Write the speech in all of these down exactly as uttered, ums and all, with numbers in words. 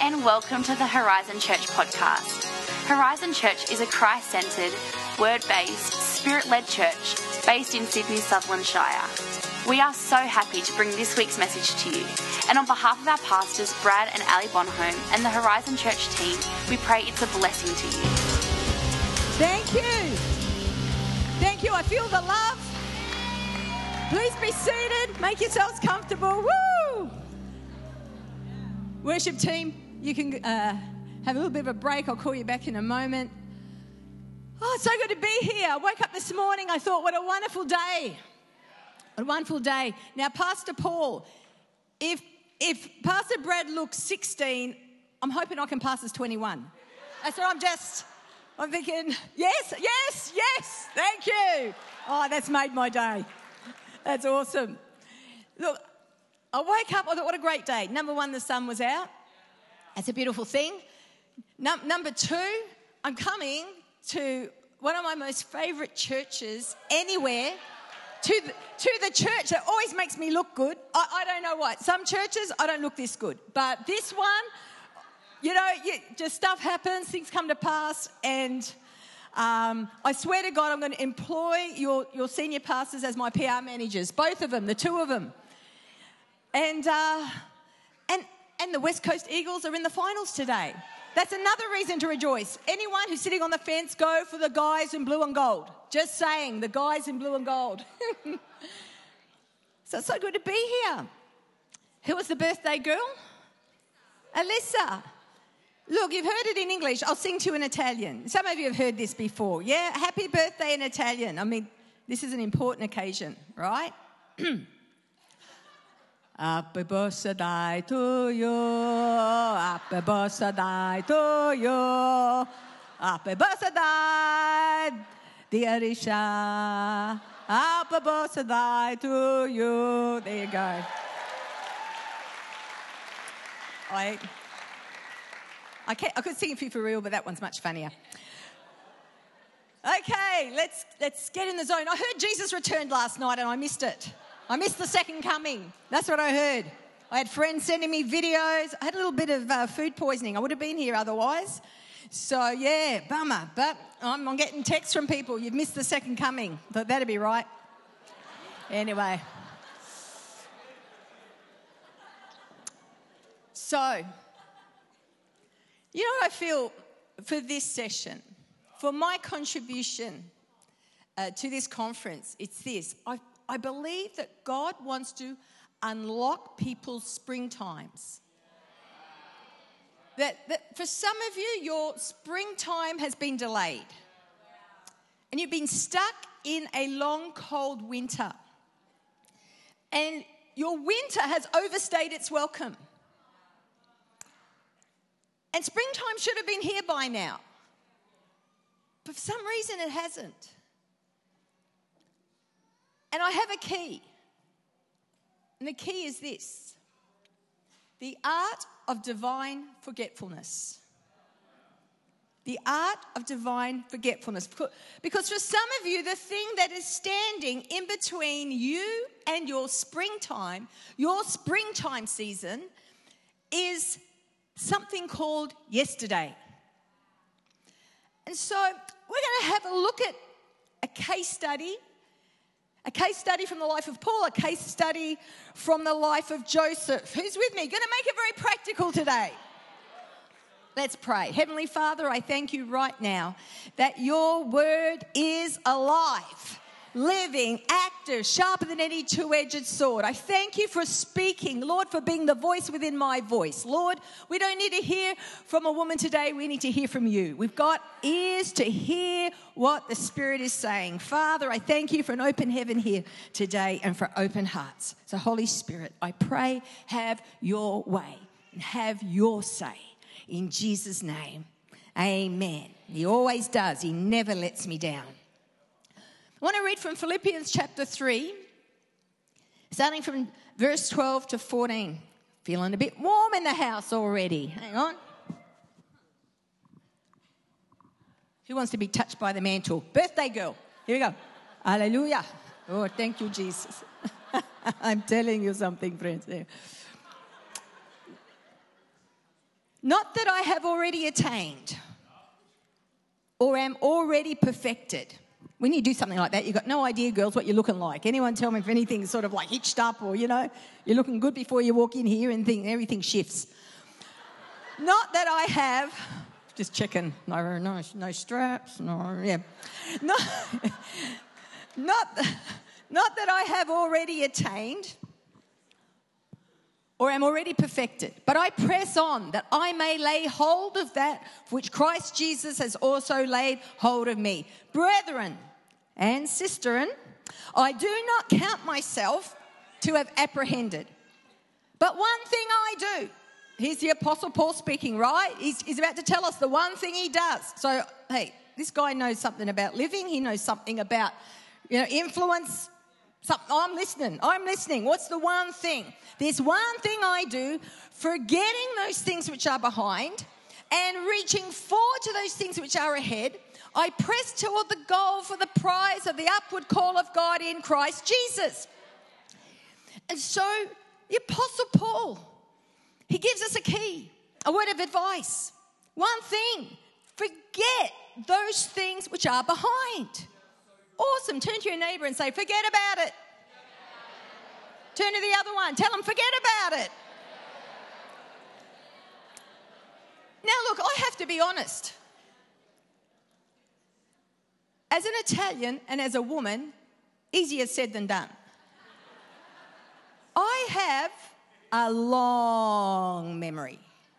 and welcome to the Horizon Church podcast. Horizon Church is a Christ-centred, word-based, spirit-led church based in Sydney, Sutherland Shire. We are so happy to bring this week's message to you. And on behalf of our pastors, Brad and Ali Bonholm, and the Horizon Church team, we pray it's a blessing to you. Thank you. Thank you. I feel the love. Please be seated. Make yourselves comfortable. Woo! Worship team, you can uh, have a little bit of a break. I'll call you back in a moment. Oh, it's so good to be here. I woke up this morning. I thought, what a wonderful day. A wonderful day. Now, Pastor Paul, if if Pastor Brad looks sixteen, I'm hoping I can pass as twenty-one. That's what I'm just, I'm thinking, yes, yes, yes, thank you. Oh, that's made my day. That's awesome. Look, I woke up, I thought, what a great day. Number one, the sun was out. That's a beautiful thing. Num- number two, I'm coming to one of my most favourite churches anywhere, to the, to the church that always makes me look good. I, I don't know what. Some churches, I don't look this good. But this one, you know, you, just stuff happens, things come to pass, and um, I swear to God I'm going to employ your, your senior pastors as my P R managers, both of them, the two of them. And uh, and and the West Coast Eagles are in the finals today. That's another reason to rejoice. Anyone who's sitting on the fence, go for the guys in blue and gold. Just saying, the guys in blue and gold. So it's so good to be here. Who was the birthday girl? Alyssa. Look, you've heard it in English. I'll sing to you in Italian. Some of you have heard this before. Yeah, happy birthday in Italian. I mean, this is an important occasion, right? Happy birthday to you, happy birthday to you, happy birthday, dear Isha, happy birthday to you. There you go. I, I, can't, I could sing for you for real, but that one's much funnier. Okay, let's let's get in the zone. I heard Jesus returned last night and I missed it. I missed the second coming. That's what I heard. I had friends sending me videos. I had a little bit of uh, food poisoning. I would have been here otherwise. So, yeah, bummer. But I'm, I'm getting texts from people. You've missed the second coming. Thought that'd be right. Anyway. So, you know what I feel for this session? For my contribution uh, to this conference, it's this. I I believe that God wants to unlock people's springtimes. That, that for some of you, your springtime has been delayed. And you've been stuck in a long, cold winter. And your winter has overstayed its welcome. And springtime should have been here by now. But for some reason, it hasn't. And I have a key. And the key is this: the art of divine forgetfulness. The art of divine forgetfulness. Because for some of you, the thing that is standing in between you and your springtime, your springtime season, is something called yesterday. And so we're going to have a look at a case study. A case study from the life of Paul, a case study from the life of Joseph. Who's with me? Going to make it very practical today. Let's pray. Heavenly Father, I thank you right now that your word is alive, living, active, sharper than any two-edged sword. I thank you for speaking, Lord, for being the voice within my voice. Lord, we don't need to hear from a woman today. We need to hear from you. We've got ears to hear what the Spirit is saying. Father, I thank you for an open heaven here today and for open hearts. So, Holy Spirit, I pray, have your way and have your say. In Jesus' name, amen. He always does. He never lets me down. I want to read from Philippians chapter three, starting from verse twelve to fourteen. Feeling a bit warm in the house already. Hang on. Who wants to be touched by the mantle? Birthday girl. Here we go. Hallelujah. Oh, thank you, Jesus. I'm telling you something, friends. Not that I have already attained or am already perfected. When you do something like that, you've got no idea, girls, what you're looking like. Anyone tell me if anything's sort of like hitched up or, you know, you're looking good before you walk in here and think everything shifts. Not that I have, just checking, no, no, no straps, no, yeah. Not, not, not that I have already attained or am already perfected, but I press on that I may lay hold of that which Christ Jesus has also laid hold of me. Brethren and sisterin, I do not count myself to have apprehended. But one thing I do. Here's the Apostle Paul speaking, right? He's, he's about to tell us the one thing he does. So, hey, this guy knows something about living. He knows something about, you know, influence. Something, I'm listening. I'm listening. What's the one thing? There's one thing I do, forgetting those things which are behind and reaching forward to those things which are ahead. I press toward the goal for the prize of the upward call of God in Christ Jesus. And so the Apostle Paul, he gives us a key, a word of advice. One thing, forget those things which are behind. Awesome. Turn to your neighbour and say, forget about it. Turn to the other one. Tell them, forget about it. Now, look, I have to be honest. As an Italian and as a woman, easier said than done. I have a long memory.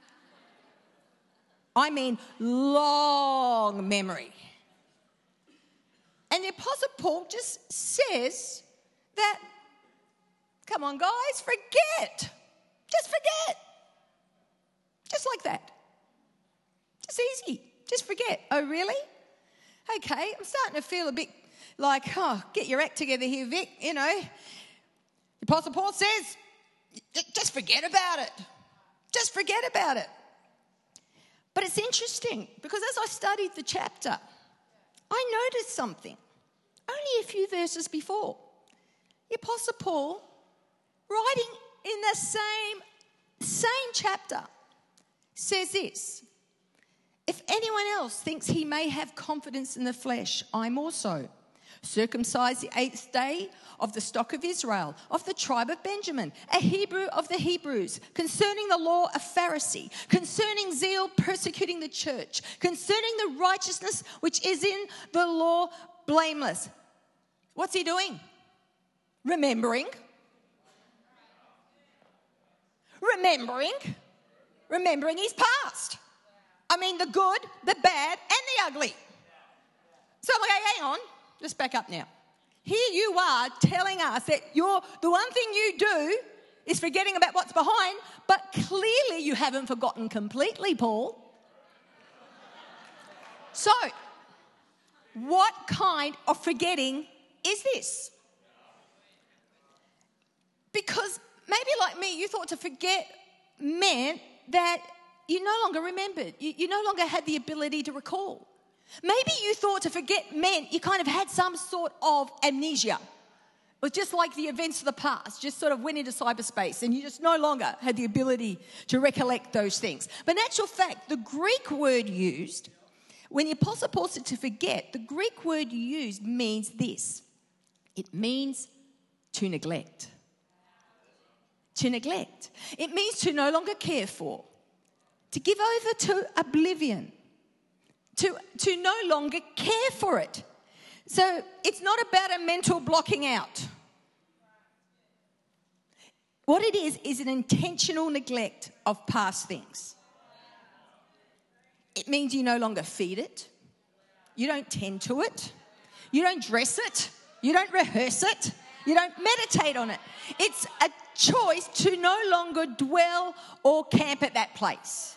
I mean long memory. And the Apostle Paul just says that, come on, guys, forget. Just forget. Just like that. Just easy. Just forget. Oh, really? Okay, I'm starting to feel a bit like, oh, get your act together here, Vic. You know, the Apostle Paul says, just forget about it. Just forget about it. But it's interesting because as I studied the chapter, I noticed something. Only a few verses before, the Apostle Paul, writing in the same, same chapter, says this: if anyone else thinks he may have confidence in the flesh, I'm also circumcised the eighth day, of the stock of Israel, of the tribe of Benjamin, a Hebrew of the Hebrews, concerning the law a Pharisee, concerning zeal persecuting the church, concerning the righteousness which is in the law blameless. What's he doing? Remembering. Remembering. Remembering his past. I mean the good, the bad, and the ugly. So I'm like, hey, hang on, just back up now. Here you are telling us that you're, the one thing you do is forgetting about what's behind, but clearly you haven't forgotten completely, Paul. So, what kind of forgetting is this? Because maybe like me, you thought to forget meant that you no longer remembered. You, you no longer had the ability to recall. Maybe you thought to forget meant you kind of had some sort of amnesia. It was just like the events of the past, just sort of went into cyberspace and you just no longer had the ability to recollect those things. But in actual fact, the Greek word used, when the Apostle Paul said to forget, the Greek word used means this. It means to neglect. To neglect. It means to no longer care for, to give over to oblivion. To, to no longer care for it. So it's not about a mental blocking out. What it is, is an intentional neglect of past things. It means you no longer feed it. You don't tend to it. You don't dress it. You don't rehearse it. You don't meditate on it. It's a choice to no longer dwell or camp at that place.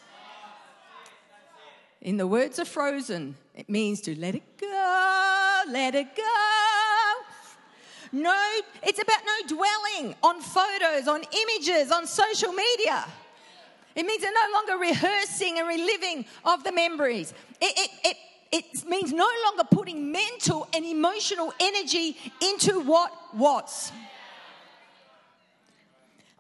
In the words of Frozen, it means to let it go, let it go. No, it's about no dwelling on photos, on images, on social media. It means they're no longer rehearsing and reliving of the memories. It, it, it, it means no longer putting mental and emotional energy into what was.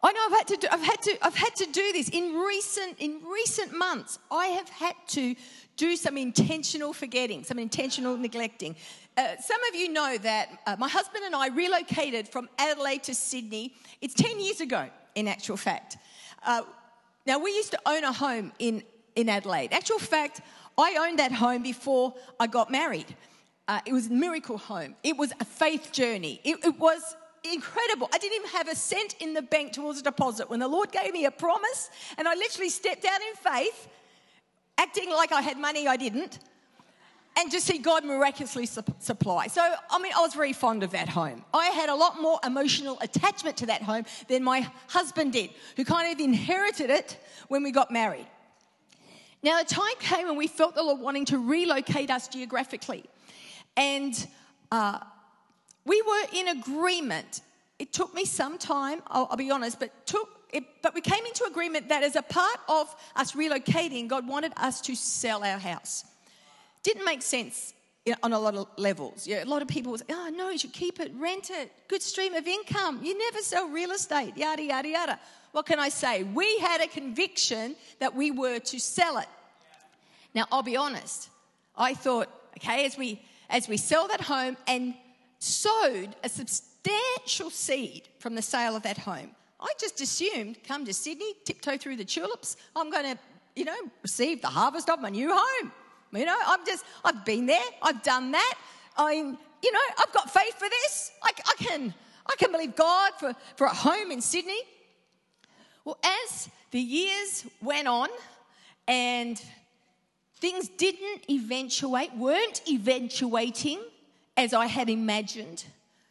I know I've had to do, I've had to I've had to do this in recent in recent months. I have had to do some intentional forgetting, some intentional neglecting. Uh, some of you know that uh, my husband and I relocated from Adelaide to Sydney. It's ten years ago, in actual fact. Uh, now, we used to own a home in, in Adelaide. Actual fact, I owned that home before I got married. Uh, it was a miracle home. It was a faith journey. It, it was incredible. I didn't even have a cent in the bank towards a deposit. When the Lord gave me a promise, and I literally stepped out in faith, acting like I had money I didn't, and just see God miraculously su- supply. So, I mean, I was very fond of that home. I had a lot more emotional attachment to that home than my husband did, who kind of inherited it when we got married. Now, the time came when we felt the Lord wanting to relocate us geographically. And uh, we were in agreement. It took me some time, I'll, I'll be honest, but took it, but we came into agreement that as a part of us relocating, God wanted us to sell our house. Didn't make sense on a lot of levels. Yeah, a lot of people would say, oh, no, you should keep it, rent it, good stream of income. You never sell real estate, yada, yada, yada. What can I say? We had a conviction that we were to sell it. Now, I'll be honest. I thought, okay, as we as we sell that home and sowed a substantial seed from the sale of that home, I just assumed, come to Sydney, tiptoe through the tulips, I'm going to, you know, receive the harvest of my new home. You know, I'm just, I've been there, I've done that. I'm, you know, I've got faith for this. I, I can, I can believe God for, for a home in Sydney. Well, as the years went on and things didn't eventuate, weren't eventuating as I had imagined,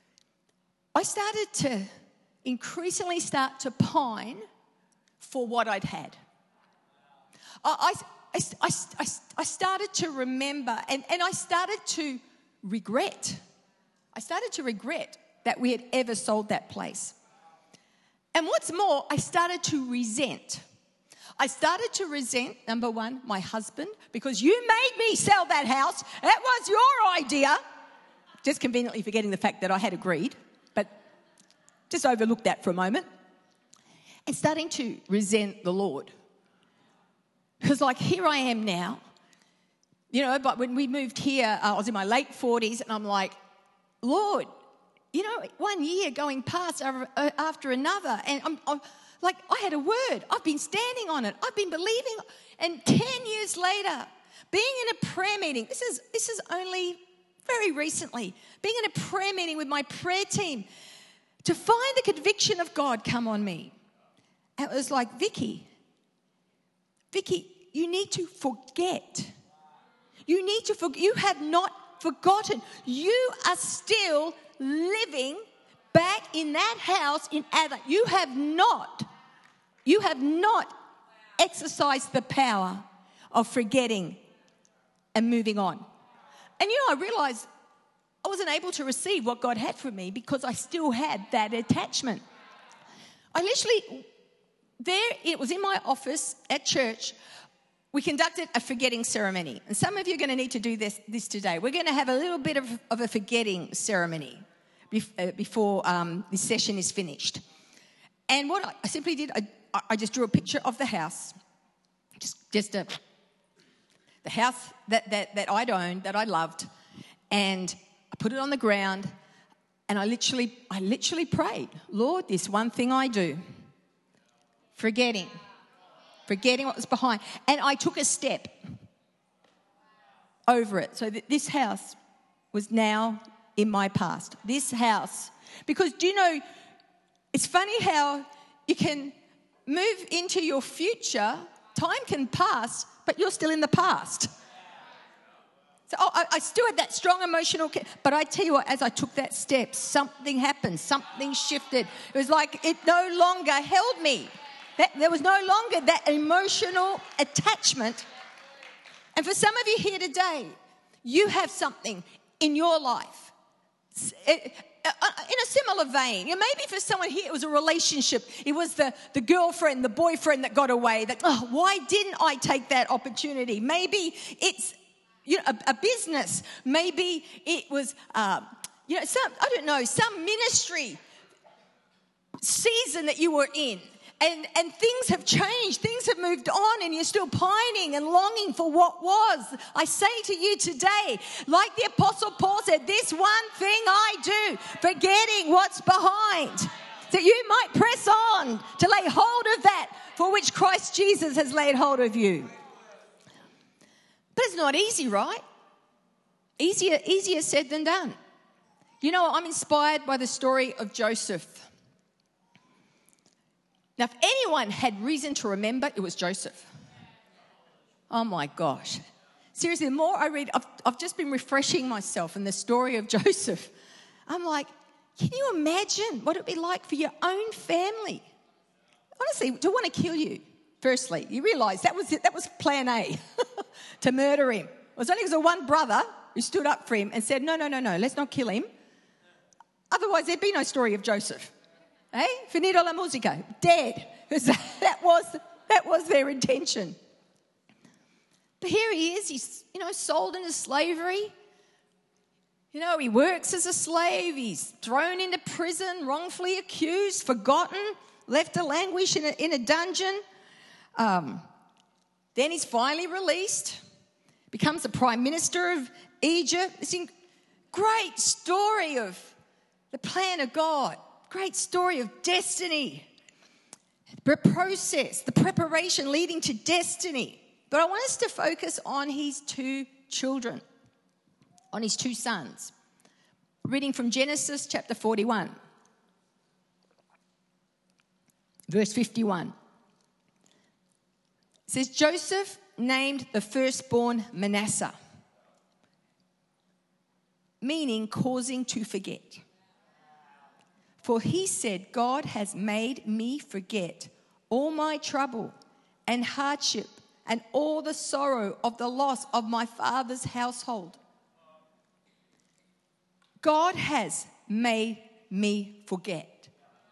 I started to increasingly start to pine for what I'd had. I, I, I, I, I started to remember and, and I started to regret. I started to regret that we had ever sold that place. And what's more, I started to resent. I started to resent, number one, my husband, because you made me sell that house. That was your idea. Just conveniently forgetting the fact that I had agreed, but just overlooked that for a moment. And starting to resent the Lord. Because like here I am now, you know, but when we moved here, uh, I was in my late forties and I'm like, Lord, you know, one year going past after another and I'm, I'm like, I had a word. I've been standing on it. I've been believing. And ten years later, being in a prayer meeting, this is this is only very recently, being in a prayer meeting with my prayer team to find the conviction of God come on me. And it was like, Vicky, Vicky, you need to forget. You need to forget. You have not forgotten. You are still living back in that house in Adelaide. You have not, you have not exercised the power of forgetting and moving on. And you know, I realized I wasn't able to receive what God had for me because I still had that attachment. I literally, there, it was in my office at church, we conducted a forgetting ceremony. And some of you are going to need to do this, this today. We're going to have a little bit of, of a forgetting ceremony bef- uh, before um, this session is finished. And what I, I simply did, I, I just drew a picture of the house, just, just a, the house that, that, that I'd owned, that I loved, and I put it on the ground, and I literally, I literally prayed, Lord, this one thing I do, forgetting. Forgetting what was behind. And I took a step over it. So that this house was now in my past. This house. Because do you know, it's funny how you can move into your future, time can pass, but you're still in the past. So oh, I, I still had that strong emotional, but I tell you what, as I took that step, something happened, something shifted. It was like it no longer held me. That, there was no longer that emotional attachment. And for some of you here today, you have something in your life. In a similar vein. You know, maybe for someone here, it was a relationship. It was the, the girlfriend, the boyfriend that got away. That, oh, why didn't I take that opportunity? Maybe it's you know, a, a business. Maybe it was, uh, you know, some, I don't know, some ministry. season that you were in. And, and things have changed, things have moved on, and you're still pining and longing for what was. I say to you today, like the Apostle Paul said, this one thing I do, forgetting what's behind, that you might press on to lay hold of that for which Christ Jesus has laid hold of you. But it's not easy, right? Easier, easier said than done. You know, I'm inspired by the story of Joseph. Now, if anyone had reason to remember, it was Joseph. Oh my gosh. Seriously, the more I read, I've, I've just been refreshing myself in the story of Joseph. I'm like, can you imagine what it would be like for your own family? Honestly, to want to kill you, firstly. You realise that was that was plan A, to murder him. It was only because of one brother who stood up for him and said, no, no, no, no, let's not kill him. Otherwise, there'd be no story of Joseph. Hey, finito la musica, dead. Because that was, that was their intention. But here he is, he's, you know, sold into slavery. You know, he works as a slave, he's thrown into prison, wrongfully accused, forgotten, left to languish in a, in a dungeon. Um, then he's finally released, becomes the prime minister of Egypt. It's a great story of the plan of God. Great story of destiny, the process, the preparation leading to destiny. But I want us to focus on his two children, on his two sons. Reading from Genesis chapter forty-one, verse fifty-one. It says, Joseph named the firstborn Manasseh, meaning causing to forget. For he said, God has made me forget all my trouble and hardship and all the sorrow of the loss of my father's household. God has made me forget.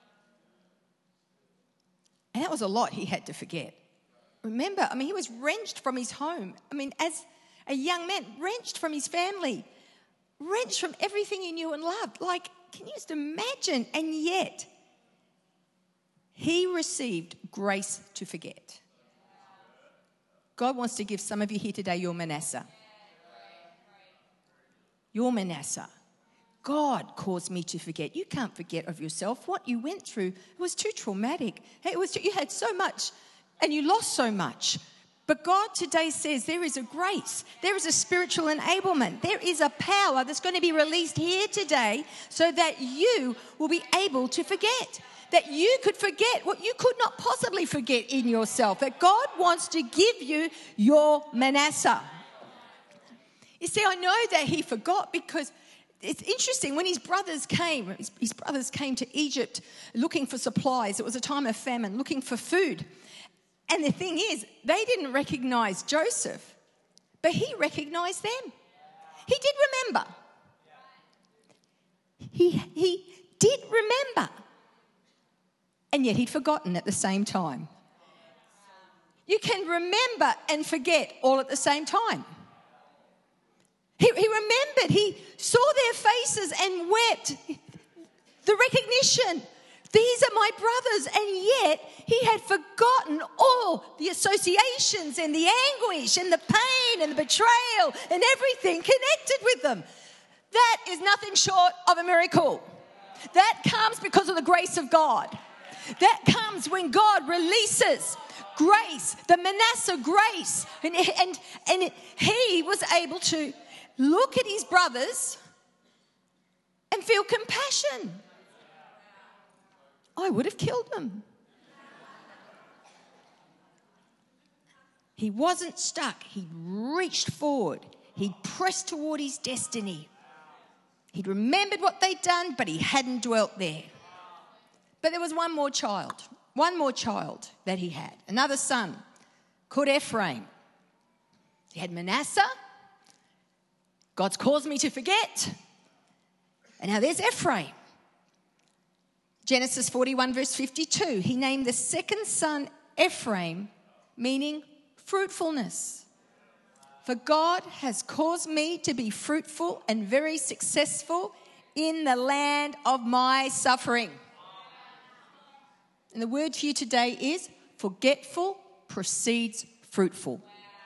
And that was a lot he had to forget. Remember, I mean, he was wrenched from his home. I mean, as a young man, wrenched from his family, wrenched from everything he knew and loved. Like, can you just imagine? And yet, he received grace to forget. God wants to give some of you here today your Manasseh. Your Manasseh. God caused me to forget. You can't forget of yourself. What you went through, it was too traumatic. It was too, you had so much and you lost so much. But God today says there is a grace, there is a spiritual enablement, there is a power that's going to be released here today so that you will be able to forget, that you could forget what you could not possibly forget in yourself, that God wants to give you your Manasseh. You see, I know that he forgot because it's interesting, when his brothers came, his, his brothers came to Egypt looking for supplies. It was a time of famine, looking for food. And the thing is, they didn't recognize Joseph, but he recognized them. He did remember. He, he did remember. And yet he'd forgotten at the same time. You can remember and forget all at the same time. He, he remembered. He saw their faces and wept. The recognition. These are my brothers. And yet he had forgotten all the associations and the anguish and the pain and the betrayal and everything connected with them. That is nothing short of a miracle. That comes because of the grace of God. That comes when God releases grace, the Manasseh grace. And, and, and he was able to look at his brothers and feel compassion. I would have killed them. He wasn't stuck. He reached forward. He pressed toward his destiny. He'd remembered what they'd done, but he hadn't dwelt there. But there was one more child, one more child that he had, another son called Ephraim. He had Manasseh. God's caused me to forget. And now there's Ephraim. Genesis forty-one verse fifty-two, he named the second son Ephraim, meaning fruitfulness. For God has caused me to be fruitful and very successful in the land of my suffering. And the word for you today is forgetful precedes fruitful.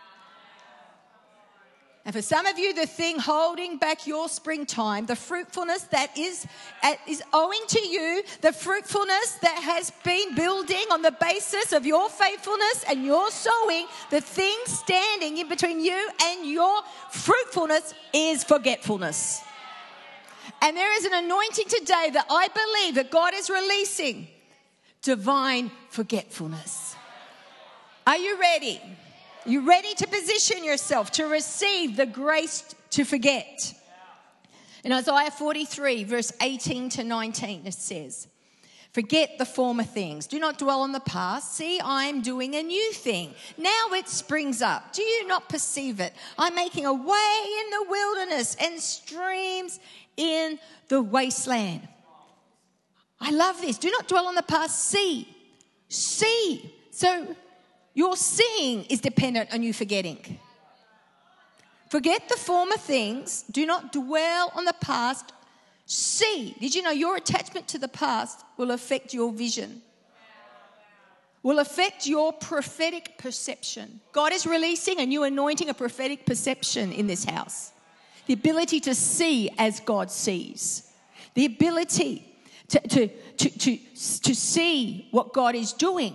And for some of you, the thing holding back your springtime, the fruitfulness that is, is owing to you, the fruitfulness that has been building on the basis of your faithfulness and your sowing, the thing standing in between you and your fruitfulness is forgetfulness. And there is an anointing today that I believe that God is releasing, divine forgetfulness. Are you ready? You ready to position yourself to receive the grace to forget? In Isaiah forty-three, verse eighteen to nineteen, it says, forget the former things. Do not dwell on the past. See, I am doing a new thing. Now it springs up. Do you not perceive it? I'm making a way in the wilderness and streams in the wasteland. I love this. Do not dwell on the past. See. See. So your seeing is dependent on you forgetting. Forget the former things. Do not dwell on the past. See. Did you know your attachment to the past will affect your vision? Will affect your prophetic perception. God is releasing a new anointing of prophetic perception in this house. The ability to see as God sees. The ability to, to, to, to, to see what God is doing.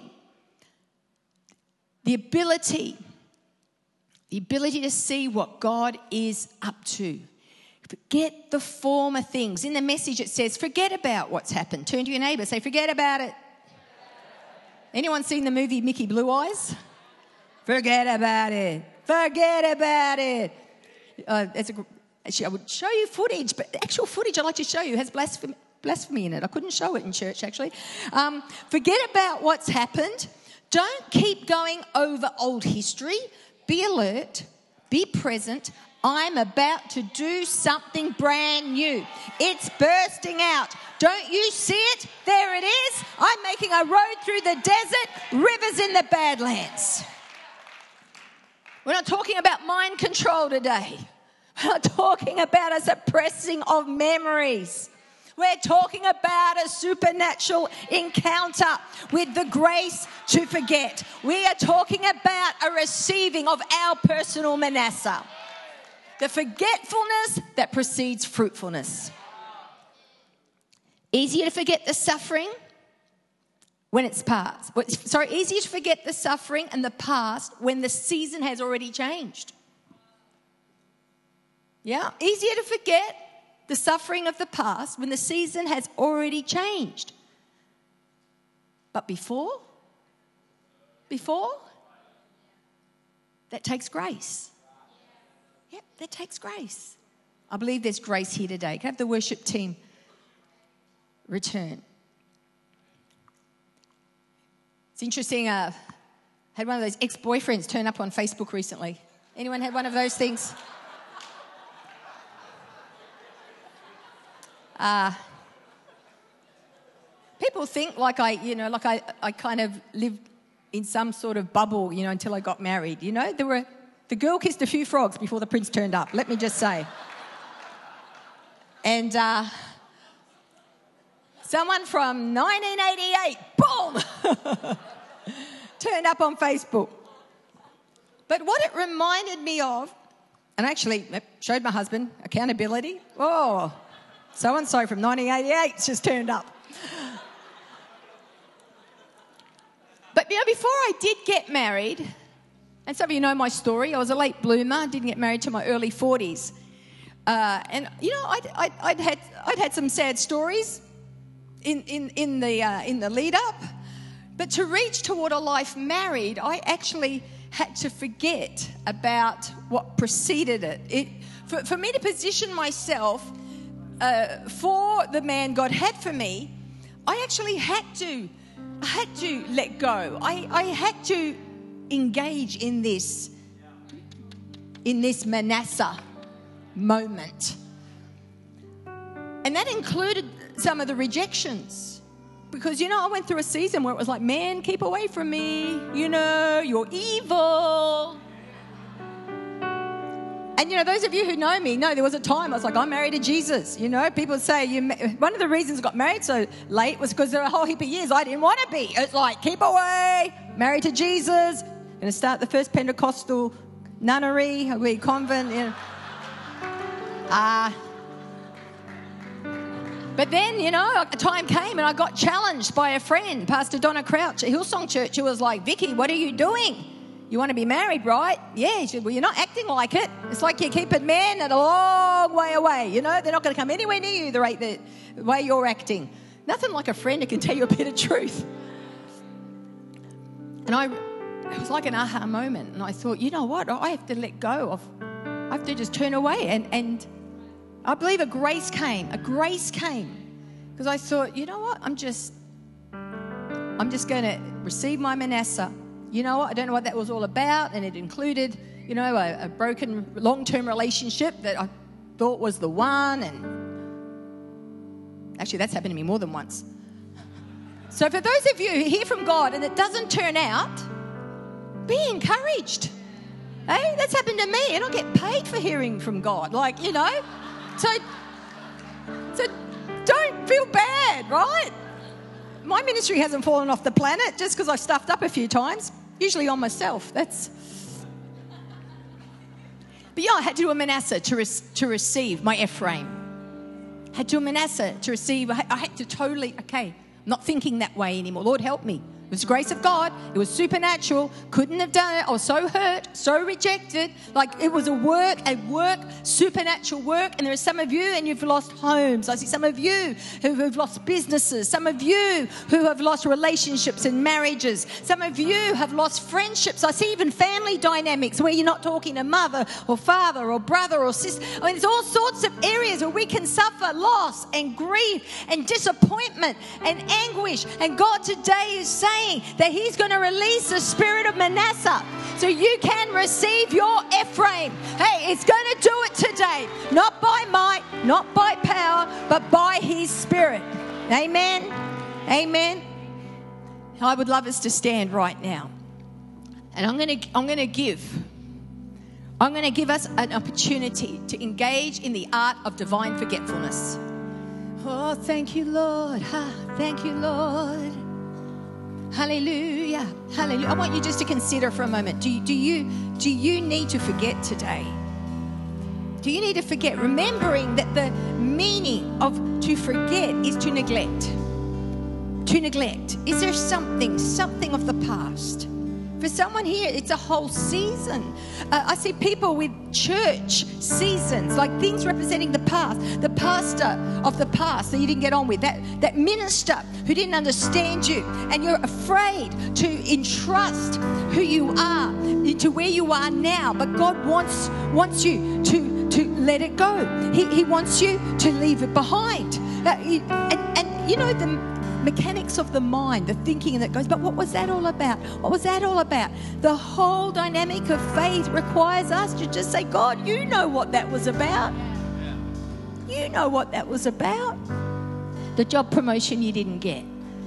The ability, the ability to see what God is up to. Forget the former things. In the message it says, forget about what's happened. Turn to your neighbour, say, forget about it. Anyone seen the movie Mickey Blue Eyes? Forget about it. Forget about it. Uh, that's a, actually, I would show you footage, but the actual footage I'd like to show you has blasphemy, blasphemy in it. I couldn't show it in church, actually. Um, forget about what's happened. Don't keep going over old history. Be alert. Be present. I'm about to do something brand new. It's bursting out. Don't you see it? There it is. I'm making a road through the desert, rivers in the Badlands. We're not talking about mind control today. We're not talking about a suppressing of memories. We're talking about a supernatural encounter with the grace to forget. We are talking about a receiving of our personal Manasseh. The forgetfulness that precedes fruitfulness. Easier to forget the suffering when it's past. Sorry, easier to forget the suffering and the past when the season has already changed. Yeah, easier to forget the suffering of the past when the season has already changed. But before, before, that takes grace. Yep, that takes grace. I believe there's grace here today. Can I have the worship team return? It's interesting, I uh, had one of those ex-boyfriends turn up on Facebook recently. Anyone had one of those things? Uh, people think like I, you know, like I, I kind of lived in some sort of bubble, you know, until I got married. You know, there were, the girl kissed a few frogs before the prince turned up, let me just say. And uh, someone from nineteen eighty-eight, boom, turned up on Facebook. But what it reminded me of, and actually showed my husband, accountability. Oh, so-and-so from nineteen eighty-eight just turned up. But, you know, before I did get married, and some of you know my story, I was a late bloomer, didn't get married till my early forties. Uh, and, you know, I'd, I'd, I'd, had, I'd had some sad stories in, in, in, the, uh, in the lead up. But to reach toward a life married, I actually had to forget about what preceded it. it for, for me to position myself Uh, for the man God had for me, I actually had to, I had to let go. I, I had to engage in this, in this Manasseh moment. And that included some of the rejections. Because, you know, I went through a season where it was like, man, keep away from me. You know, you're evil. And, you know, those of you who know me know there was a time I was like, I'm married to Jesus. You know, people say, you. one of the reasons I got married so late was because there were a whole heap of years I didn't want to be. It's like, keep away, married to Jesus. Going to start the first Pentecostal nunnery, we convent. You know. Ah. But then, you know, a time came and I got challenged by a friend, Pastor Donna Crouch at Hillsong Church, who was like, Vicky, what are you doing? You want to be married, right? Yeah. She said, well, you're not acting like it. It's like you're keeping men at a long way away. You know, they're not going to come anywhere near you the, rate that, the way you're acting. Nothing like a friend who can tell you a bit of truth. And I, it was like an aha moment. And I thought, you know what? I have to let go of, I have to just turn away. And, and I believe a grace came. A grace came. Because I thought, you know what? I'm just, I'm just going to receive my Manasseh. You know what? I don't know what that was all about. And it included, you know, a, a broken long-term relationship that I thought was the one. And actually, that's happened to me more than once. So for those of you who hear from God and it doesn't turn out, be encouraged. Hey, that's happened to me. And I get paid for hearing from God. Like, you know. So, so don't feel bad, right? My ministry hasn't fallen off the planet just because I've stuffed up a few times. Usually on myself. That's. But yeah, I had to do a Manasseh to, re- to receive my Ephraim. Had to do a Manasseh to receive. I had to totally, okay, I'm not thinking that way anymore. Lord, help me. It was the grace of God. It was supernatural. Couldn't have done it. I was so hurt, so rejected. Like it was a work, a work, supernatural work. And there are some of you and you've lost homes. I see some of you who have lost businesses. Some of you who have lost relationships and marriages. Some of you have lost friendships. I see even family dynamics where you're not talking to mother or father or brother or sister. I mean, there's all sorts of areas where we can suffer loss and grief and disappointment and anguish. And God today is saying that he's going to release the spirit of Manasseh so you can receive your Ephraim. Hey, it's going to do it today. Not by might, not by power, but by his spirit. Amen. Amen. I would love us to stand right now. And I'm going to I'm going to give I'm going to give us an opportunity to engage in the art of divine forgetfulness. Oh, thank you, Lord. Ah, thank you, Lord. Hallelujah. Hallelujah. I want you just to consider for a moment. Do you, do you, do you need to forget today? Do you need to forget? Remembering that the meaning of to forget is to neglect. To neglect. Is there something, something of the past? For someone here, it's a whole season. Uh, I see people with church seasons, like things representing the past. The pastor of the past that you didn't get on with, that, that minister who didn't understand you, and you're afraid to entrust who you are to where you are now. But God wants wants you to, to let it go. He, he wants you to leave it behind. Uh, and, and you know, the mechanics of the mind, the thinking that goes, but what was that all about? What was that all about? The whole dynamic of faith requires us to just say, God, you know what that was about. You know what that was about. The job promotion you didn't get.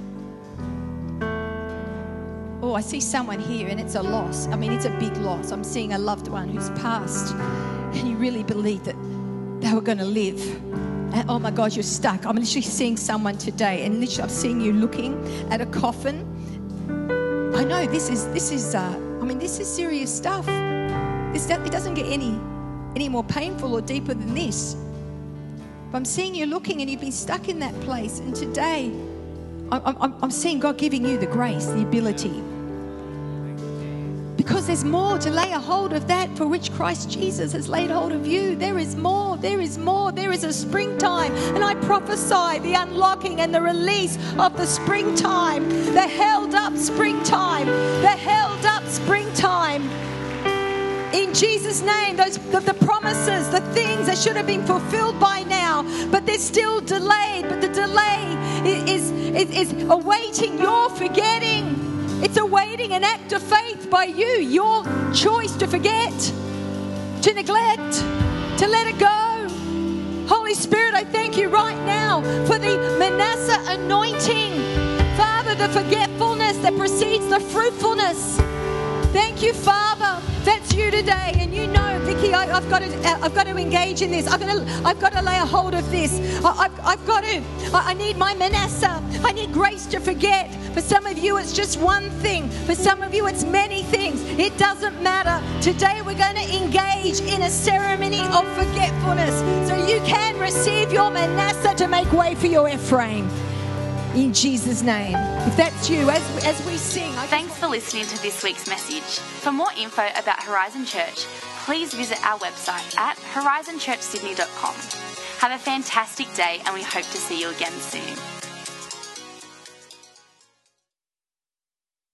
Oh, I see someone here and it's a loss. I mean, it's a big loss. I'm seeing a loved one who's passed and you really believed that they were going to live. And oh my God, you're stuck. I'm literally seeing someone today, and literally I'm seeing you looking at a coffin. I know this is this is. Uh, I mean, this is serious stuff. This it doesn't get any any more painful or deeper than this. But I'm seeing you looking, and you've been stuck in that place. And today, I'm, I'm, I'm seeing God giving you the grace, the ability. Because there's more to lay a hold of that for which Christ Jesus has laid hold of you. There is more, there is more, there is a springtime. And I prophesy the unlocking and the release of the springtime, the held up springtime, the held up springtime. In Jesus' name, those the, the promises, the things that should have been fulfilled by now, but they're still delayed. But the delay is, is, is awaiting your forgetting. It's awaiting an act of faith by you, your choice to forget, to neglect, to let it go. Holy Spirit, I thank you right now for the Manasseh anointing. Father, the forgetfulness that precedes the fruitfulness. Thank you, Father. That's you today. And you know, Vicky, Jackie, I, I've got to, I've got to engage in this. I've got to, I've got to lay a hold of this. I, I've, I've got to. I, I need my Manasseh. I need grace to forget. For some of you, it's just one thing. For some of you, it's many things. It doesn't matter. Today, we're going to engage in a ceremony of forgetfulness, so you can receive your Manasseh to make way for your Ephraim. In Jesus' name. If that's you, as, as we sing. I Thanks for listening to this week's message. For more info about Horizon Church, please visit our website at horizon church sydney dot com. Have a fantastic day, and we hope to see you again soon.